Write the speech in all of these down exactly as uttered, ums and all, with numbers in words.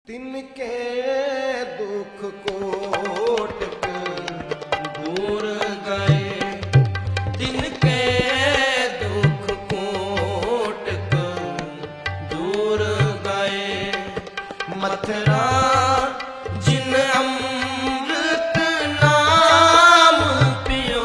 तिनके दुख कोटक दूर गए, तिनके दुख कोटक दूर गए। मथुरा जिन अमृत नाम पियो,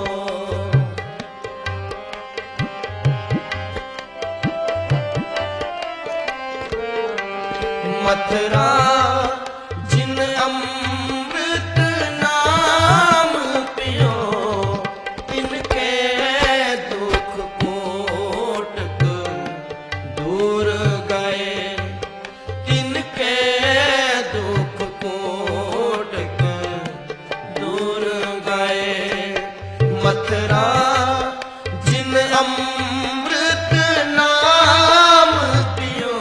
मथुरा जिन अमृत नाम पियो, इनके दुख कोटक दूर गए, इनके दुख कोटक दूर गए। मथुरा जिन अमृत नाम पियो,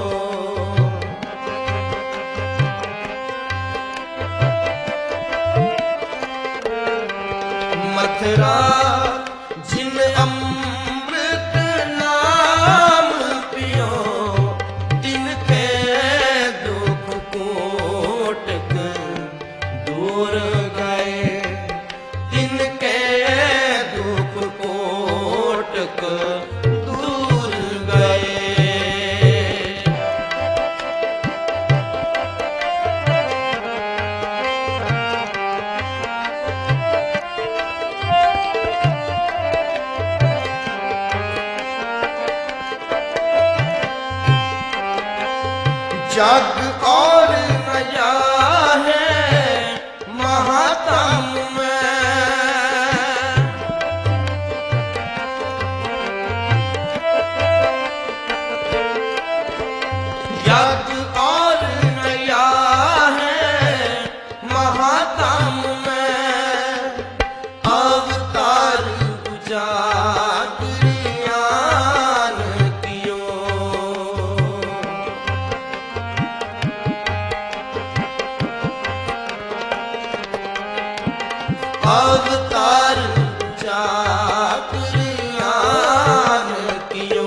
मथुरा जिन अमृत नाम पियो, तिनके दुख कोटक दूर गए, तिनके दुख कोटक दूर गए। जग और नया है महातम में, जग और नया है महातम में। अवतार उजागर ज्ञान कियो, अवतार उजागर ज्ञान कियो,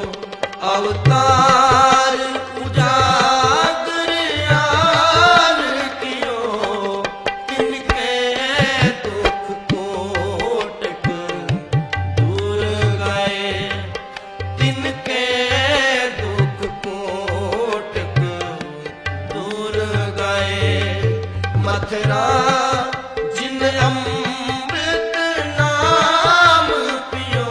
अवतार उजागर ज्ञान कियो। तिनके दुख कोटक दूर गए, तिनके दुख कोटक दूर गए। मथुरा जिन अमृत नाम पियो,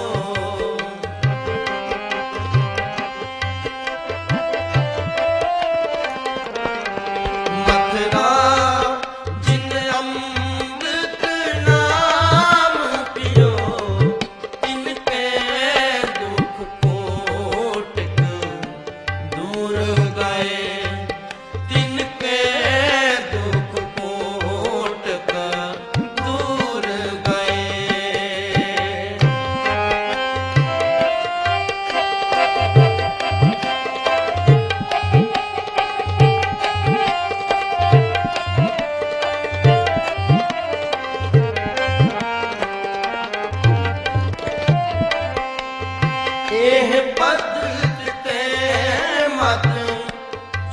मथुरा जिन अमृत नाम पियो, तिनके दुख कोटक दूर गए, तिनके दुख कोटक दूर गए। एह बदलते मत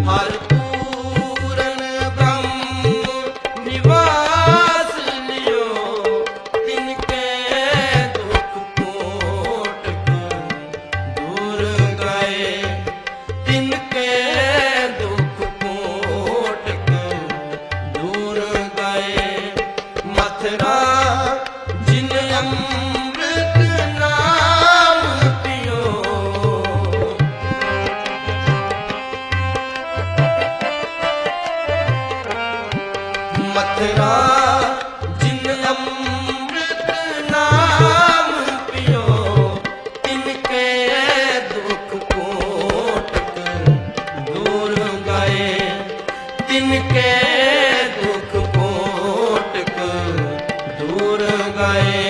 हर पूरन ब्रह्म निवास लियो, तिनके दुख कोटक दूर गए, तिनके दुख कोटक दूर गए। मथुरा जिन अमृत नाम पियो, मथुरा जिन अमृत नाम पियो, तिनके दुख कोटक दूर गए, तिनके दुख कोटक दूर गए।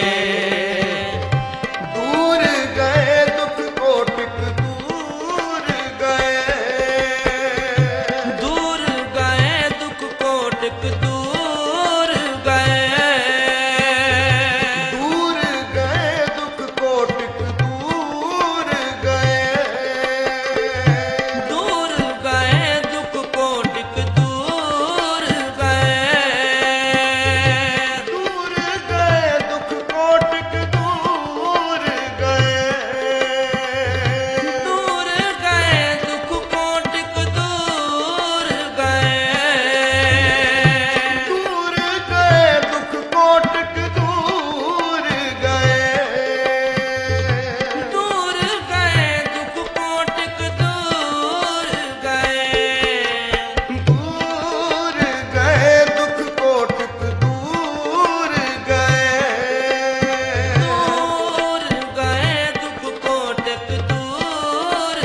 दूर गए दुख कोटक दूर गए, दूर गए दुख कोटक दूर गए, दूर गए दुख कोटक दूर गए, दूर गए दुख कोटक दूर गए, दूर गए दुख कोटक दूर गए, दूर गए दुख कोटक दूर गए, दूर गए दुख कोटक दूर गए, दूर गए दुख कोटक दूर गए, दूर गए दुख कोटक दूर गए, दूर गए दुख कोटक दूर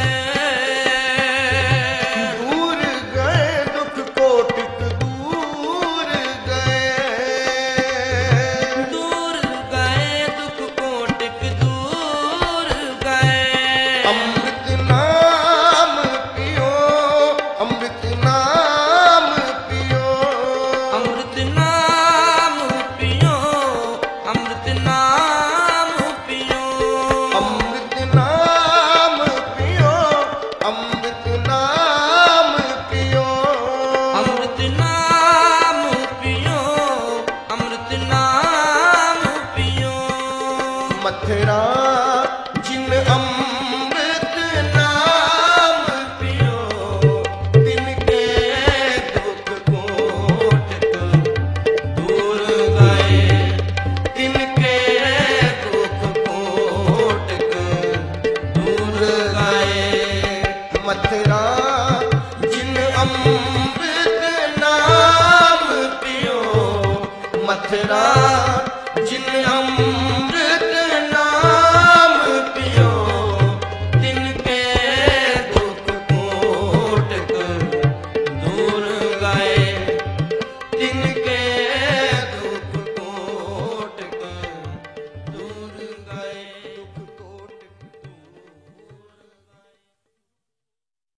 गए, दूर गए दुख कोटक दूर गए, दूर गए दुख कोटक दूर गए। अमृत नाम पियो, अमृत नाम पियो, अमृत नाम पियो, अमृत नाम पियो, अमृत नाम पियो, अमृत नाम पियो, अमृत नाम पियो, अमृत नाम पियो। मथुरा जिन अमृत नाम पियो, तिनके दुख कोटक दूर गए, तिनके दुख कोटक दूर गए। मथुरा जिन अमृत नाम पियो, मथुरा जिन अमृत